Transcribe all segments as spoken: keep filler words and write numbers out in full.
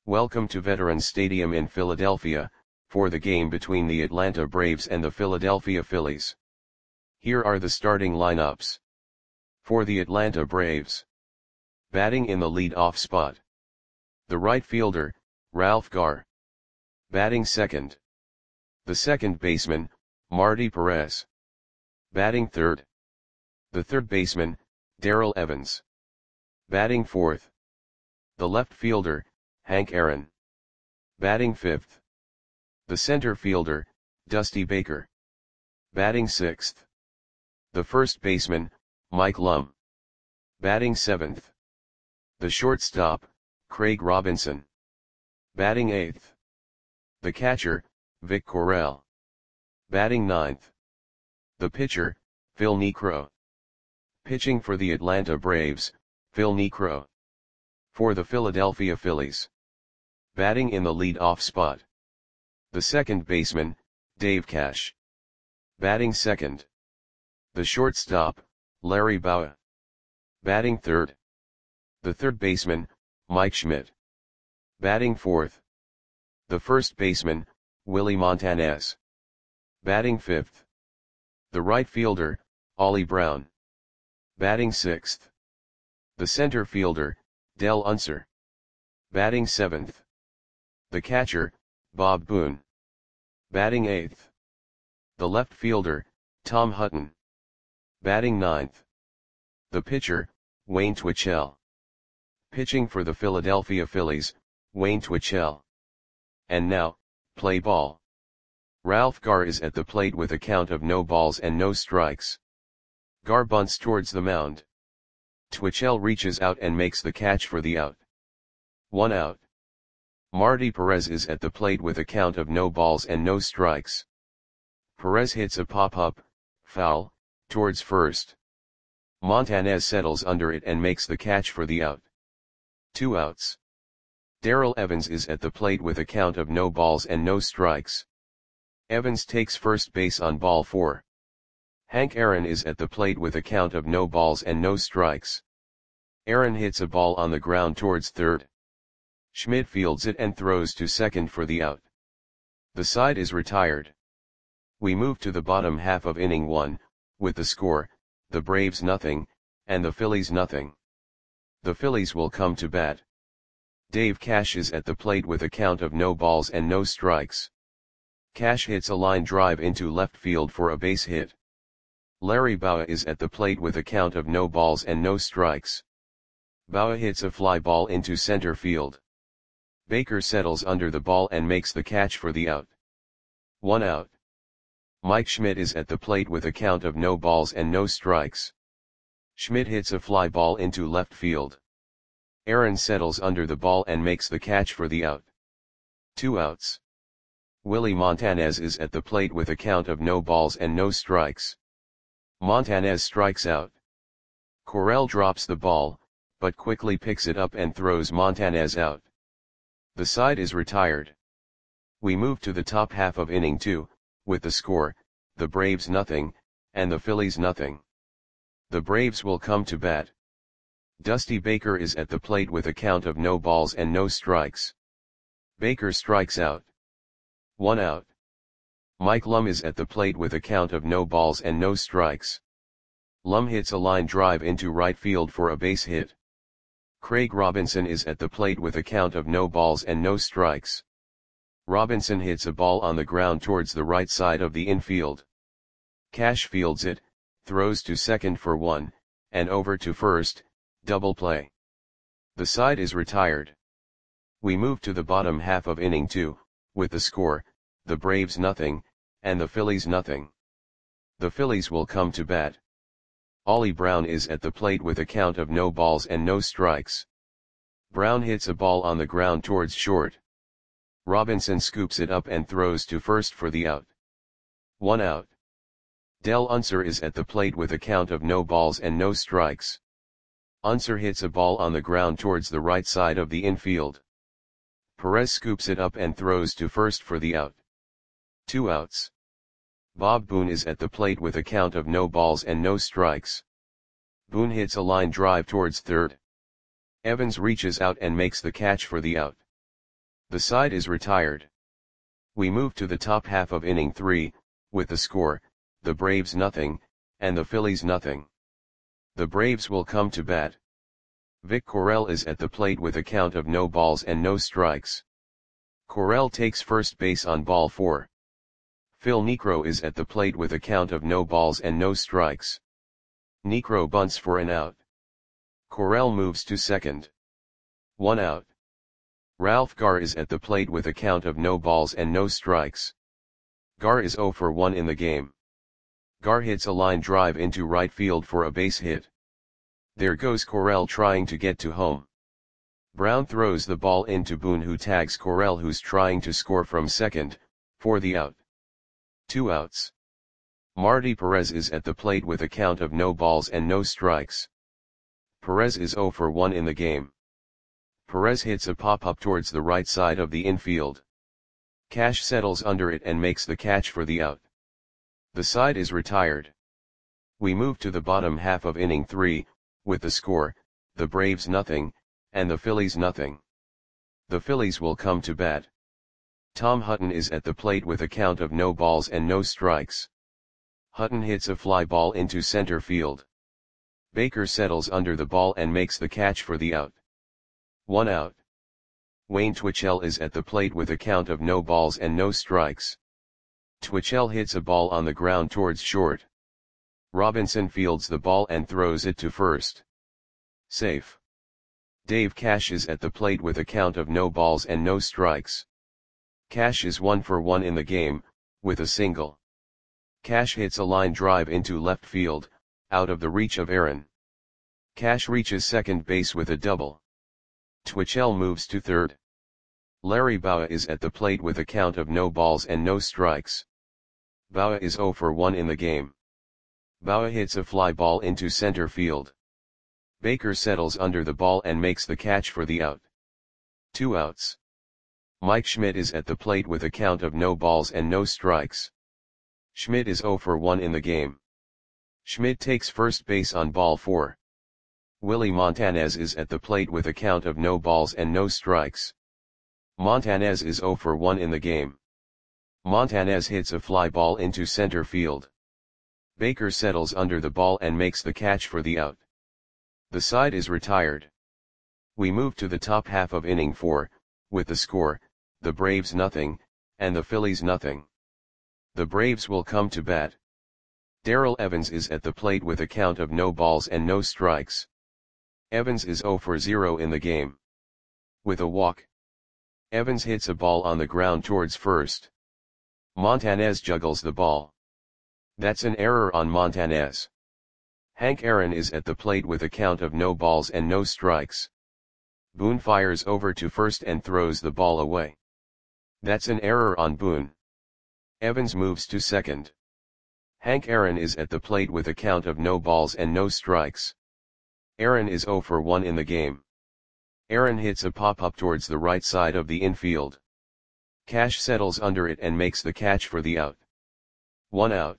Welcome to Veterans Stadium in Philadelphia, for the game between the Atlanta Braves and the Philadelphia Phillies. Here are the starting lineups. For the Atlanta Braves. Batting in the lead-off spot. The right fielder, Ralph Garr. Batting second. The second baseman, Marty Perez. Batting third. The third baseman, Darrell Evans. Batting fourth. The left fielder, Hank Aaron. Batting fifth. The center fielder, Dusty Baker. Batting sixth. The first baseman, Mike Lum. Batting seventh. The shortstop, Craig Robinson. Batting eighth. The catcher, Vic Correll. Batting ninth. The pitcher, Phil Niekro. Pitching for the Atlanta Braves, Phil Niekro. For the Philadelphia Phillies. Batting in the lead-off spot. The second baseman, Dave Cash. Batting second. The shortstop, Larry Bowa. Batting third. The third baseman, Mike Schmidt. Batting fourth. The first baseman, Willie Montanez. Batting fifth. The right fielder, Ollie Brown. Batting sixth. The center fielder, Dell Unser. Batting seventh. The catcher, Bob Boone. Batting eighth. The left fielder, Tom Hutton. Batting ninth. The pitcher, Wayne Twitchell. Pitching for the Philadelphia Phillies, Wayne Twitchell. And now, play ball. Ralph Garr is at the plate with a count of no balls and no strikes. Garr bunts towards the mound. Twitchell reaches out and makes the catch for the out. One out. Marty Perez is at the plate with a count of no balls and no strikes. Perez hits a pop-up, foul, towards first. Montanez settles under it and makes the catch for the out. Two outs. Darrell Evans is at the plate with a count of no balls and no strikes. Evans takes first base on ball four. Hank Aaron is at the plate with a count of no balls and no strikes. Aaron hits a ball on the ground towards third. Schmidt fields it and throws to second for the out. The side is retired. We move to the bottom half of inning one, with the score, the Braves nothing, and the Phillies nothing. The Phillies will come to bat. Dave Cash is at the plate with a count of no balls and no strikes. Cash hits a line drive into left field for a base hit. Larry Bowa is at the plate with a count of no balls and no strikes. Bowa hits a fly ball into center field. Baker settles under the ball and makes the catch for the out. One out. Mike Schmidt is at the plate with a count of no balls and no strikes. Schmidt hits a fly ball into left field. Aaron settles under the ball and makes the catch for the out. Two outs. Willie Montanez is at the plate with a count of no balls and no strikes. Montanez strikes out. Correll drops the ball, but quickly picks it up and throws Montanez out. The side is retired. We move to the top half of inning two, with the score, the Braves nothing, and the Phillies nothing. The Braves will come to bat. Dusty Baker is at the plate with a count of no balls and no strikes. Baker strikes out. One out. Mike Lum is at the plate with a count of no balls and no strikes. Lum hits a line drive into right field for a base hit. Craig Robinson is at the plate with a count of no balls and no strikes. Robinson hits a ball on the ground towards the right side of the infield. Cash fields it, throws to second for one, and over to first, double play. The side is retired. We move to the bottom half of inning two, with the score, the Braves nothing, and the Phillies nothing. The Phillies will come to bat. Ollie Brown is at the plate with a count of no balls and no strikes. Brown hits a ball on the ground towards short. Robinson scoops it up and throws to first for the out. One out. Dell Unser is at the plate with a count of no balls and no strikes. Unser hits a ball on the ground towards the right side of the infield. Perez scoops it up and throws to first for the out. Two outs. Bob Boone is at the plate with a count of no balls and no strikes. Boone hits a line drive towards third. Evans reaches out and makes the catch for the out. The side is retired. We move to the top half of inning three, with the score, the Braves nothing, and the Phillies nothing. The Braves will come to bat. Vic Correll is at the plate with a count of no balls and no strikes. Correll takes first base on ball four. Phil Niekro is at the plate with a count of no balls and no strikes. Niekro bunts for an out. Correll moves to second. One out. Ralph Garr is at the plate with a count of no balls and no strikes. Garr is oh for one in the game. Garr hits a line drive into right field for a base hit. There goes Correll trying to get to home. Brown throws the ball into Boone, who tags Correll, who's trying to score from second, for the out. Two outs. Marty Perez is at the plate with a count of no balls and no strikes. Perez is oh for one in the game. Perez hits a pop-up towards the right side of the infield. Cash settles under it and makes the catch for the out. The side is retired. We move to the bottom half of inning three, with the score, the Braves nothing, and the Phillies nothing. The Phillies will come to bat. Tom Hutton is at the plate with a count of no balls and no strikes. Hutton hits a fly ball into center field. Baker settles under the ball and makes the catch for the out. One out. Wayne Twitchell is at the plate with a count of no balls and no strikes. Twitchell hits a ball on the ground towards short. Robinson fields the ball and throws it to first. Safe. Dave Cash is at the plate with a count of no balls and no strikes. Cash is one for one in the game, with a single. Cash hits a line drive into left field, out of the reach of Aaron. Cash reaches second base with a double. Twitchell moves to third. Larry Bowa is at the plate with a count of no balls and no strikes. Bowa is oh for one in the game. Bowa hits a fly ball into center field. Baker settles under the ball and makes the catch for the out. Two outs. Mike Schmidt is at the plate with a count of no balls and no strikes. Schmidt is oh for one in the game. Schmidt takes first base on ball four. Willie Montanez is at the plate with a count of no balls and no strikes. Montanez is oh for one in the game. Montanez hits a fly ball into center field. Baker settles under the ball and makes the catch for the out. The side is retired. We move to the top half of inning four, with the score, the Braves nothing, and the Phillies nothing. The Braves will come to bat. Darrell Evans is at the plate with a count of no balls and no strikes. Evans is oh for zero in the game. With a walk. Evans hits a ball on the ground towards first. Montanez juggles the ball. That's an error on Montanez. Hank Aaron is at the plate with a count of no balls and no strikes. Boone fires over to first and throws the ball away. That's an error on Boone. Evans moves to second. Hank Aaron is at the plate with a count of no balls and no strikes. Aaron is oh for one in the game. Aaron hits a pop-up towards the right side of the infield. Cash settles under it and makes the catch for the out. One out.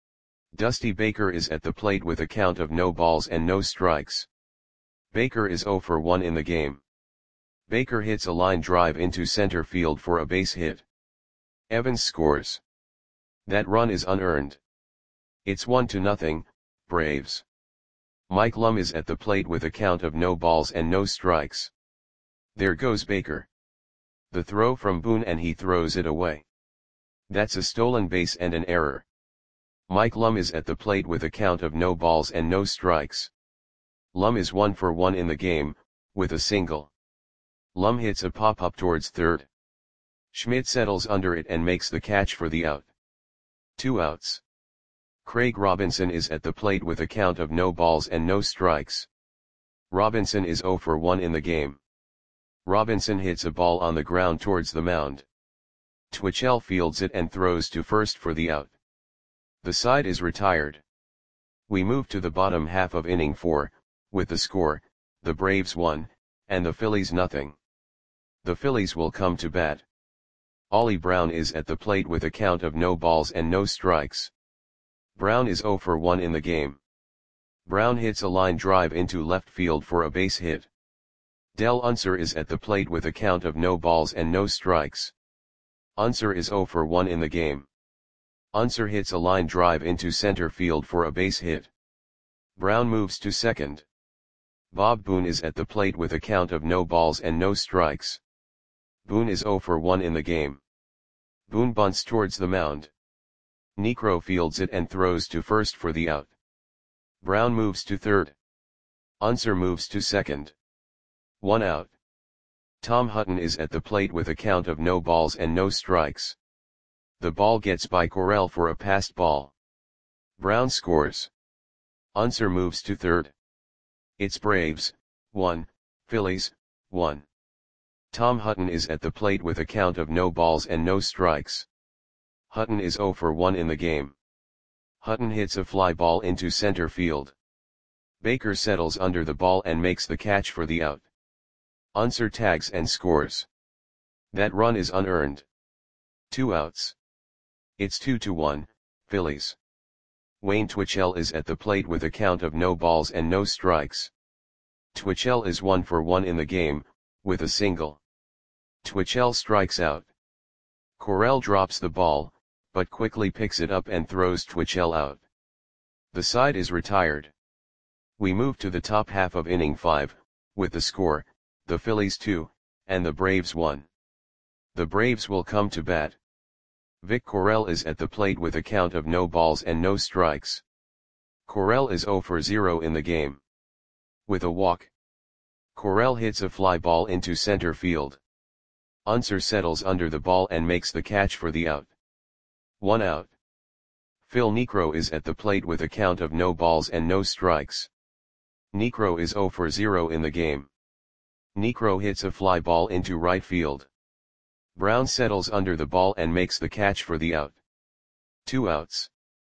Dusty Baker is at the plate with a count of no balls and no strikes. Baker is oh for one in the game. Baker hits a line drive into center field for a base hit. Evans scores. That run is unearned. It's one to nothing, Braves. Mike Lum is at the plate with a count of no balls and no strikes. There goes Baker. The throw from Boone and he throws it away. That's a stolen base and an error. Mike Lum is at the plate with a count of no balls and no strikes. Lum is one for one in the game, with a single. Lum hits a pop-up towards third. Schmidt settles under it and makes the catch for the out. Two outs. Craig Robinson is at the plate with a count of no balls and no strikes. Robinson is oh for one in the game. Robinson hits a ball on the ground towards the mound. Twitchell fields it and throws to first for the out. The side is retired. We move to the bottom half of inning four, with the score, the Braves one, and the Phillies nothing. The Phillies will come to bat. Ollie Brown is at the plate with a count of no balls and no strikes. Brown is oh for one in the game. Brown hits a line drive into left field for a base hit. Del Unser is at the plate with a count of no balls and no strikes. Unser is zero for one in the game. Unser hits a line drive into center field for a base hit. Brown moves to second. Bob Boone is at the plate with a count of no balls and no strikes. Boone is zero for one in the game. Boone bunts towards the mound. Niekro fields it and throws to first for the out. Brown moves to third. Unser moves to second. One out. Tom Hutton is at the plate with a count of no balls and no strikes. The ball gets by Correll for a passed ball. Brown scores. Unser moves to third. It's Braves, one, Phillies, one. Tom Hutton is at the plate with a count of no balls and no strikes. Hutton is zero for one in the game. Hutton hits a fly ball into center field. Baker settles under the ball and makes the catch for the out. Unser tags and scores. That run is unearned. Two outs. It's two to one, Phillies. Wayne Twitchell is at the plate with a count of no balls and no strikes. Twitchell is one for one in the game, with a single. Twitchell strikes out. Correll drops the ball, but quickly picks it up and throws Twitchell out. The side is retired. We move to the top half of inning five, with the score, the Phillies two, and the Braves one. The Braves will come to bat. Vic Correll is at the plate with a count of no balls and no strikes. Correll is zero for zero in the game. With a walk. Correll hits a fly ball into center field. Unser settles under the ball and makes the catch for the out. One out. Phil Niekro is at the plate with a count of no balls and no strikes. Niekro is zero for zero in the game. Niekro hits a fly ball into right field. Brown settles under the ball and makes the catch for the out. Two outs.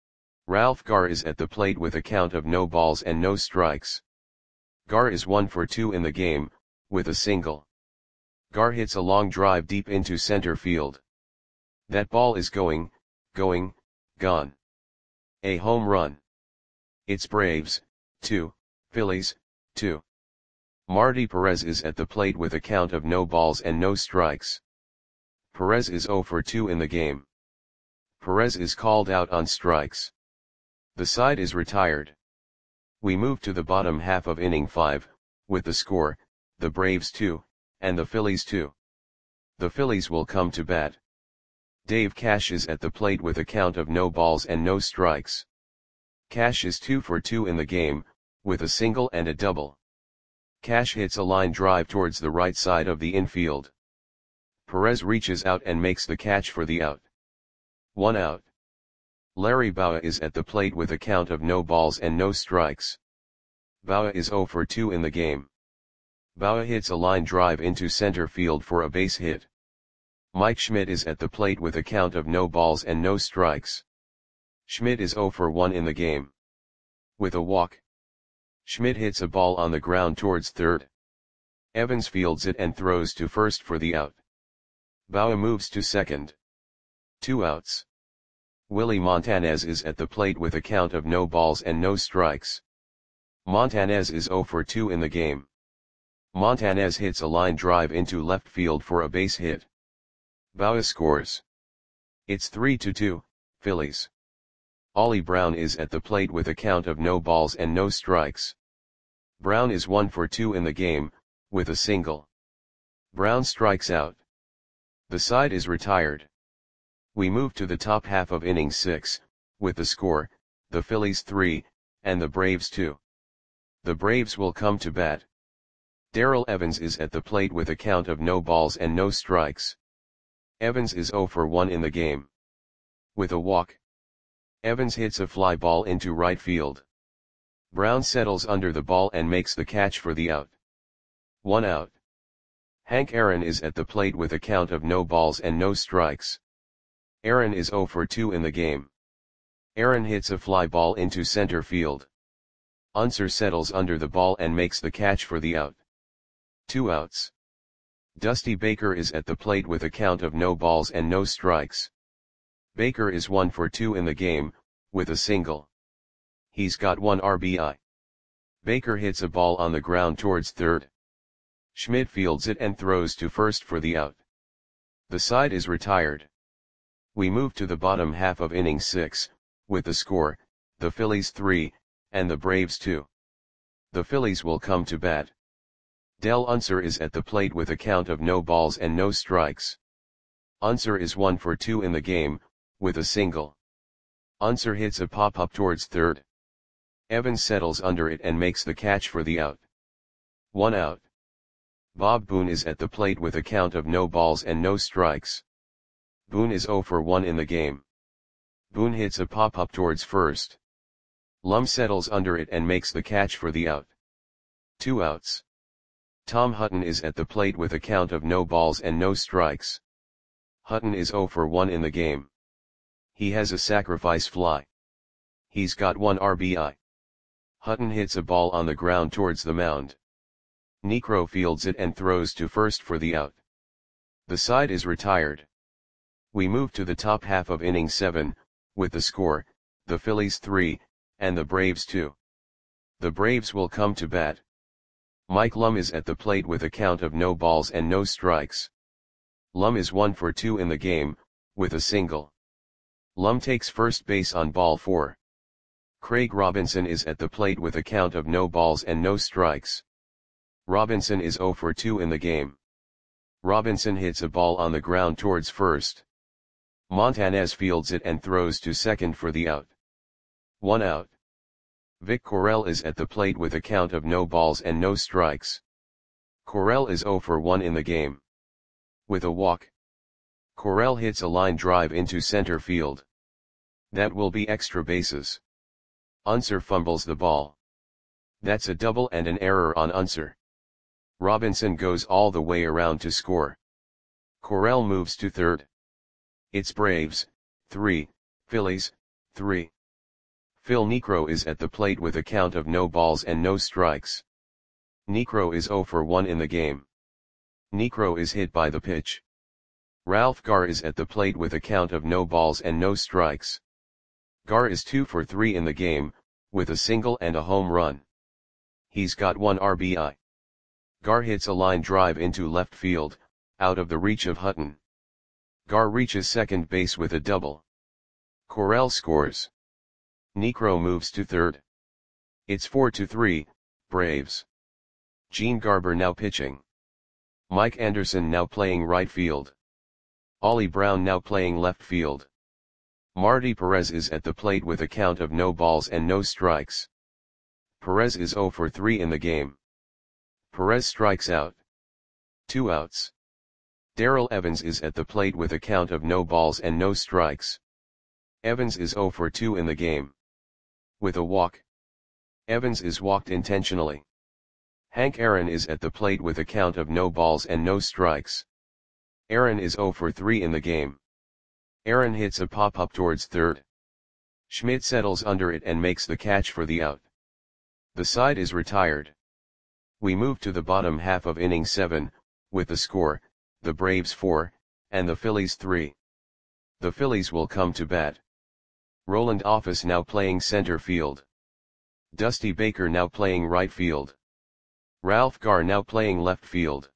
Ralph Garr is at the plate with a count of no balls and no strikes. Garr is one for two in the game, with a single. Garr hits a long drive deep into center field. That ball is going, going, gone. A home run. It's Braves, two, Phillies, two. Marty Perez is at the plate with a count of no balls and no strikes. Perez is zero for two in the game. Perez is called out on strikes. The side is retired. We move to the bottom half of inning five, with the score, the Braves two, and the Phillies two. The Phillies will come to bat. Dave Cash is at the plate with a count of no balls and no strikes. Cash is two for two in the game, with a single and a double. Cash hits a line drive towards the right side of the infield. Perez reaches out and makes the catch for the out. One out. Larry Bowa is at the plate with a count of no balls and no strikes. Bowa is zero for two in the game. Bowa hits a line drive into center field for a base hit. Mike Schmidt is at the plate with a count of no balls and no strikes. Schmidt is zero for one in the game. With a walk. Schmidt hits a ball on the ground towards third. Evans fields it and throws to first for the out. Bowa moves to second. Two outs. Willie Montanez is at the plate with a count of no balls and no strikes. Montanez is zero for two in the game. Montanez hits a line drive into left field for a base hit. Bowa scores. It's three to two, Phillies. Ollie Brown is at the plate with a count of no balls and no strikes. Brown is one for two in the game, with a single. Brown strikes out. The side is retired. We move to the top half of inning six, with the score, the Phillies three, and the Braves two. The Braves will come to bat. Darrell Evans is at the plate with a count of no balls and no strikes. Evans is zero for one in the game. With a walk. Evans hits a fly ball into right field. Brown settles under the ball and makes the catch for the out. One out. Hank Aaron is at the plate with a count of no balls and no strikes. Aaron is zero for two in the game. Aaron hits a fly ball into center field. Unser settles under the ball and makes the catch for the out. Two outs. Dusty Baker is at the plate with a count of no balls and no strikes. Baker is one for two in the game, with a single. He's got one R B I. Baker hits a ball on the ground towards third. Schmidt fields it and throws to first for the out. The side is retired. We move to the bottom half of inning six, with the score, the Phillies three, and the Braves two. The Phillies will come to bat. Del Unser is at the plate with a count of no balls and no strikes. Unser is one for two in the game, with a single. Unser hits a pop-up towards third. Evans settles under it and makes the catch for the out. One out. Bob Boone is at the plate with a count of no balls and no strikes. Boone is zero for one in the game. Boone hits a pop-up towards first. Lum settles under it and makes the catch for the out. Two outs. Tom Hutton is at the plate with a count of no balls and no strikes. Hutton is zero for one in the game. He has a sacrifice fly. He's got one R B I. Hutton hits a ball on the ground towards the mound. Niekro fields it and throws to first for the out. The side is retired. We move to the top half of inning seven, with the score, the Phillies three, and the Braves two. The Braves will come to bat. Mike Lum is at the plate with a count of no balls and no strikes. Lum is one for two in the game, with a single. Lum takes first base on ball four. Craig Robinson is at the plate with a count of no balls and no strikes. Robinson is zero for two in the game. Robinson hits a ball on the ground towards first. Montanez fields it and throws to second for the out. One out. Vic Correll is at the plate with a count of no balls and no strikes. Correll is zero for one in the game. With a walk. Correll hits a line drive into center field. That will be extra bases. Unser fumbles the ball. That's a double and an error on Unser. Robinson goes all the way around to score. Correll moves to third. It's Braves, three, Phillies, three. Phil Niekro is at the plate with a count of no balls and no strikes. Niekro is zero for one in the game. Niekro is hit by the pitch. Ralph Garr is at the plate with a count of no balls and no strikes. Garr is two for three in the game, with a single and a home run. He's got one R B I. Garr hits a line drive into left field, out of the reach of Hutton. Garr reaches second base with a double. Correll scores. Niekro moves to third. It's four to three, Braves. Gene Garber now pitching. Mike Anderson now playing right field. Ollie Brown now playing left field. Marty Perez is at the plate with a count of no balls and no strikes. Perez is zero for three in the game. Perez strikes out. Two outs. Darrell Evans is at the plate with a count of no balls and no strikes. Evans is zero for two in the game. With a walk. Evans is walked intentionally. Hank Aaron is at the plate with a count of no balls and no strikes. Aaron is zero for three in the game. Aaron hits a pop-up towards third. Schmidt settles under it and makes the catch for the out. The side is retired. We move to the bottom half of inning seven, with the score, the Braves four, and the Phillies three. The Phillies will come to bat. Roland Office now playing center field. Dusty Baker now playing right field. Ralph Garr now playing left field.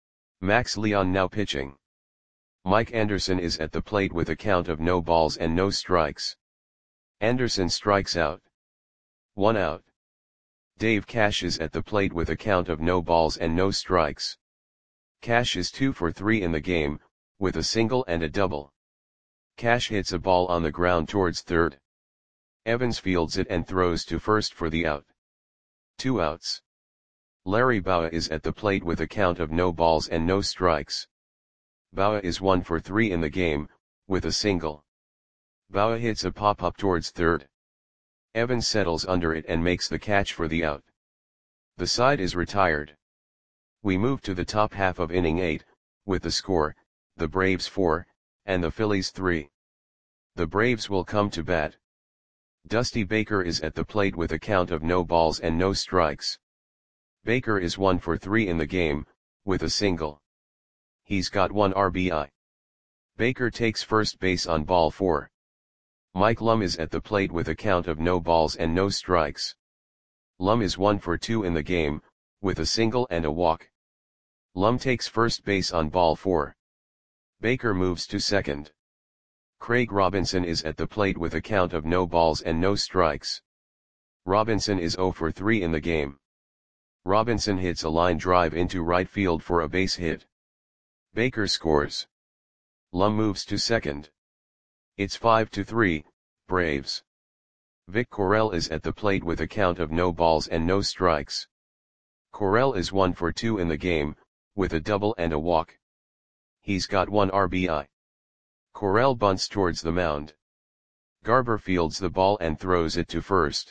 Max Leon now pitching. Mike Anderson is at the plate with a count of no balls and no strikes. Anderson strikes out. One out. Dave Cash is at the plate with a count of no balls and no strikes. Cash is two for three in the game, with a single and a double. Cash hits a ball on the ground towards third. Evans fields it and throws to first for the out. Two outs. Larry Bowa is at the plate with a count of no balls and no strikes. Bowa is one for three in the game, with a single. Bowa hits a pop-up towards third. Evans settles under it and makes the catch for the out. The side is retired. We move to the top half of inning eight, with the score, the Braves four, and the Phillies three. The Braves will come to bat. Dusty Baker is at the plate with a count of no balls and no strikes. Baker is one for three in the game, with a single. He's got one R B I. Baker takes first base on ball four. Mike Lum is at the plate with a count of no balls and no strikes. Lum is one for two in the game, with a single and a walk. Lum takes first base on ball four. Baker moves to second. Craig Robinson is at the plate with a count of no balls and no strikes. Robinson is zero for three in the game. Robinson hits a line drive into right field for a base hit. Baker scores. Lum moves to second. It's five to three, Braves. Vic Correll is at the plate with a count of no balls and no strikes. Correll is one for two in the game, with a double and a walk. He's got one R B I. Correll bunts towards the mound. Garber fields the ball and throws it to first.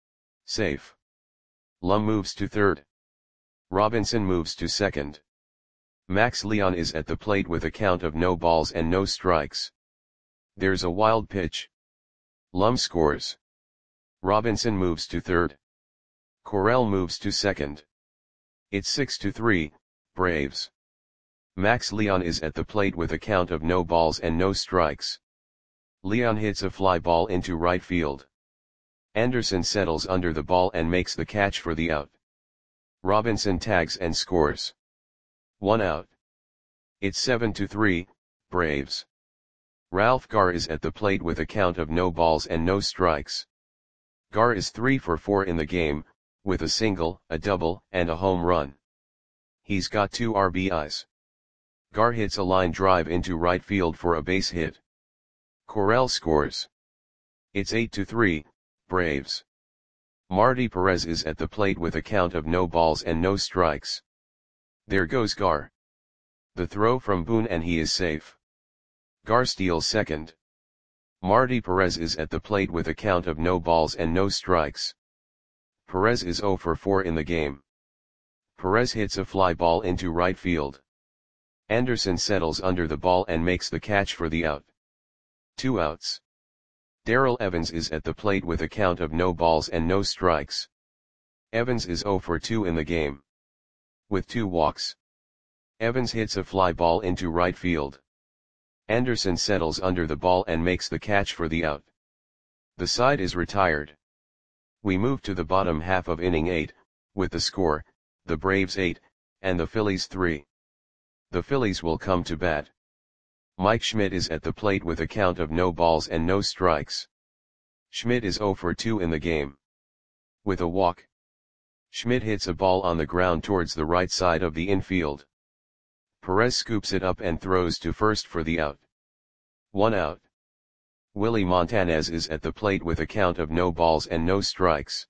Safe. Lum moves to third. Robinson moves to second. Max Leon is at the plate with a count of no balls and no strikes. There's a wild pitch. Lum scores. Robinson moves to third. Correll moves to second. It's six to three, Braves. Max Leon is at the plate with a count of no balls and no strikes. Leon hits a fly ball into right field. Anderson settles under the ball and makes the catch for the out. Robinson tags and scores. One out. It's seven to three, Braves. Ralph Garr is at the plate with a count of no balls and no strikes. Garr is three for four in the game, with a single, a double, and a home run. He's got two R B Is. Garr hits a line drive into right field for a base hit. Correll scores. It's eight to three, Braves. Marty Perez is at the plate with a count of no balls and no strikes. There goes Garr. The throw from Boone and he is safe. Garr steals second. Marty Perez is at the plate with a count of no balls and no strikes. Perez is zero for four in the game. Perez hits a fly ball into right field. Anderson settles under the ball and makes the catch for the out. Two outs. Darrell Evans is at the plate with a count of no balls and no strikes. Evans is zero for two in the game. With two walks. Evans hits a fly ball into right field. Anderson settles under the ball and makes the catch for the out. The side is retired. We move to the bottom half of inning eight, with the score, the Braves eight, and the Phillies three. The Phillies will come to bat. Mike Schmidt is at the plate with a count of no balls and no strikes. Schmidt is zero for two in the game. With a walk. Schmidt hits a ball on the ground towards the right side of the infield. Perez scoops it up and throws to first for the out. One out. Willie Montanez is at the plate with a count of no balls and no strikes.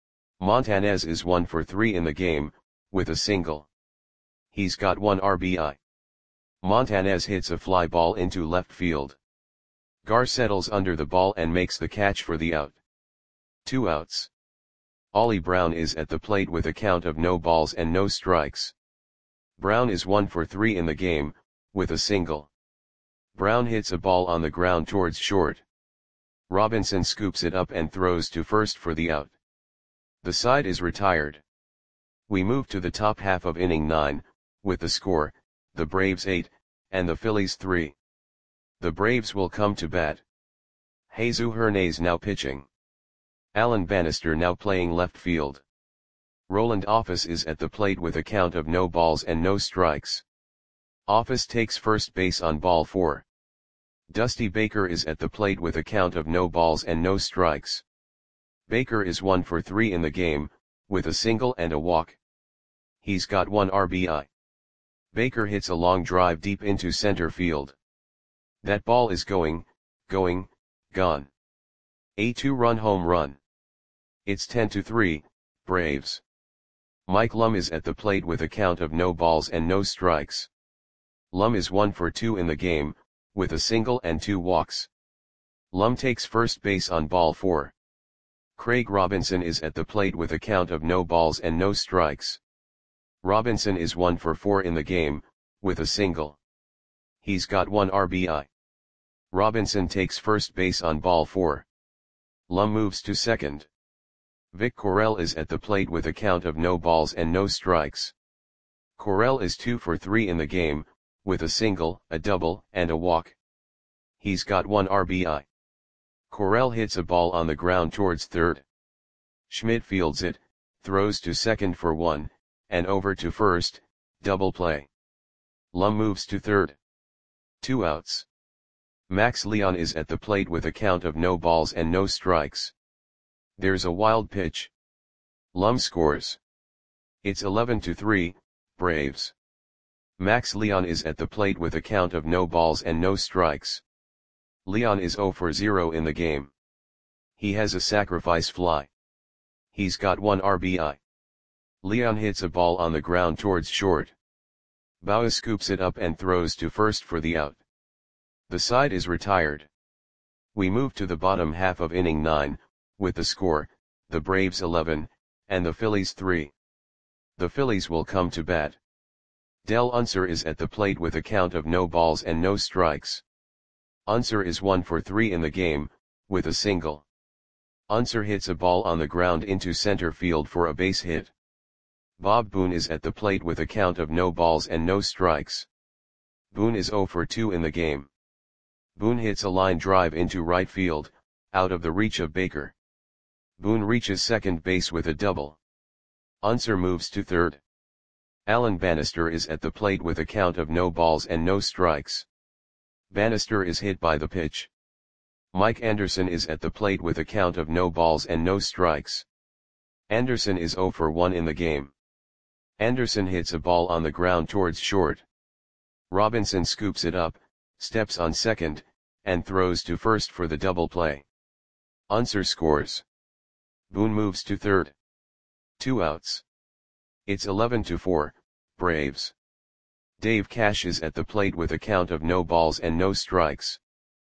Montanez is one for three in the game, with a single. He's got one R B I. Montanez hits a fly ball into left field. Garr settles under the ball and makes the catch for the out. Two outs. Ollie Brown is at the plate with a count of no balls and no strikes. Brown is one for three in the game, with a single. Brown hits a ball on the ground towards short. Robinson scoops it up and throws to first for the out. The side is retired. We move to the top half of inning nine, with the score, the Braves eight, and the Phillies three. The Braves will come to bat. Jesus Hernandez now pitching. Alan Bannister now playing left field. Roland Office is at the plate with a count of no balls and no strikes. Office takes first base on ball four. Dusty Baker is at the plate with a count of no balls and no strikes. Baker is one for three in the game, with a single and a walk. He's got one R B I. Baker hits a long drive deep into center field. That ball is going, going, gone. A two-run home run. It's ten to three, Braves. Mike Lum is at the plate with a count of no balls and no strikes. Lum is one for two in the game, with a single and two walks. Lum takes first base on ball four. Craig Robinson is at the plate with a count of no balls and no strikes. Robinson is one for four in the game, with a single. He's got one R B I. Robinson takes first base on ball four. Lum moves to second. Vic Correll is at the plate with a count of no balls and no strikes. Correll is two for three in the game, with a single, a double, and a walk. He's got one R B I. Correll hits a ball on the ground towards third. Schmidt fields it, throws to second for one, and over to first, Double play. Lum moves to third. Two outs. Max Leon is at the plate with a count of no balls and no strikes. There's a wild pitch. Lum scores. It's eleven to three, Braves. Max Leon is at the plate with a count of no balls and no strikes. Leon is zero for zero in the game. He has a sacrifice fly. He's got one R B I. Leon hits a ball on the ground towards short. Bauer scoops it up and throws to first for the out. The side is retired. We move to the bottom half of inning nine, with the score, the Braves eleven, and the Phillies three. The Phillies will come to bat. Del Unser is at the plate with a count of no balls and no strikes. Unser is one for three in the game, with a single. Unser hits a ball on the ground into center field for a base hit. Bob Boone is at the plate with a count of no balls and no strikes. Boone is zero for two in the game. Boone hits a line drive into right field, out of the reach of Baker. Boone reaches second base with a double. Unser moves to third. Alan Bannister is at the plate with a count of no balls and no strikes. Bannister is hit by the pitch. Mike Anderson is at the plate with a count of no balls and no strikes. Anderson is zero for one in the game. Anderson hits a ball on the ground towards short. Robinson scoops it up, steps on second, and throws to first for the double play. Unser scores. Boone moves to third. Two outs. It's eleven to four, Braves. Dave Cash is at the plate with a count of no balls and no strikes.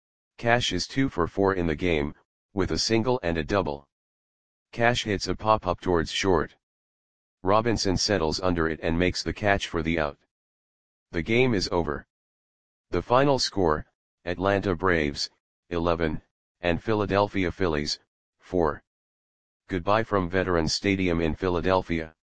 Cash is two for four in the game, with a single and a double. Cash hits a pop-up towards short. Robinson settles under it and makes the catch for the out. The game is over. The final score, Atlanta Braves, eleven, and Philadelphia Phillies, four. Goodbye from Veterans Stadium in Philadelphia.